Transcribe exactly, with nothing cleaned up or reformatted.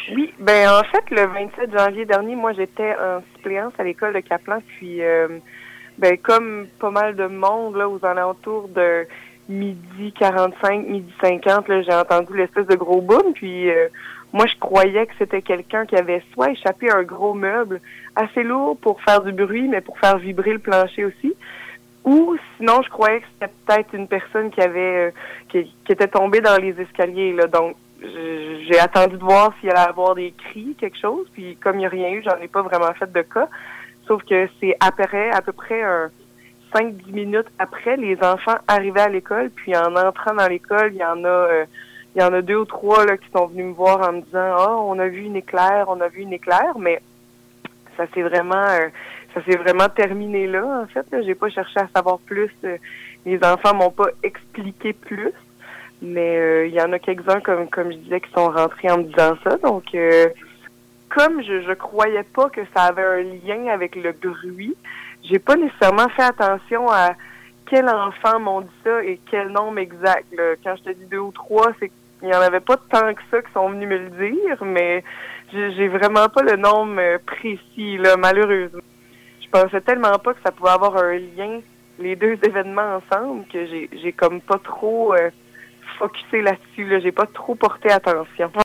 Oui, ben en fait, le vingt-sept janvier dernier, moi, j'étais en suppléance à l'école de Caplan, puis euh, ben comme pas mal de monde, là, aux alentours de midi quarante-cinq, midi cinquante, là, j'ai entendu l'espèce de gros boom, puis euh, moi, je croyais que c'était quelqu'un qui avait soit échappé un gros meuble assez lourd pour faire du bruit, mais pour faire vibrer le plancher aussi, ou sinon, je croyais que c'était peut-être une personne qui avait euh, qui, qui était tombée dans les escaliers, là, donc j'ai attendu de voir s'il allait avoir des cris, quelque chose, puis comme il n'y a rien eu, j'en ai pas vraiment fait de cas. Sauf que c'est après, à peu près un cinq dix minutes après, les enfants arrivaient à l'école, puis en entrant dans l'école, il y en a euh, il y en a deux ou trois là qui sont venus me voir en me disant « Ah, oh, on a vu une éclair, on a vu une éclair », mais ça s'est vraiment euh, ça s'est vraiment terminé là, en fait. Là. J'ai pas cherché à savoir plus. Euh, les enfants m'ont pas expliqué plus. Mais euh, il y en a quelques-uns, comme comme je disais, qui sont rentrés en me disant ça. Donc, euh, comme je je croyais pas que ça avait un lien avec le bruit, j'ai pas nécessairement fait attention à quel enfant m'ont dit ça et quel nombre exact. Là. Quand je te dis deux ou trois, c'est qu'il y en avait pas tant que ça qui sont venus me le dire, mais j'ai, j'ai vraiment pas le nombre précis, là, malheureusement. Je pensais tellement pas que ça pouvait avoir un lien, les deux événements ensemble, que j'ai j'ai comme pas trop... Euh, focusé là-dessus. Là. J'ai pas trop porté attention.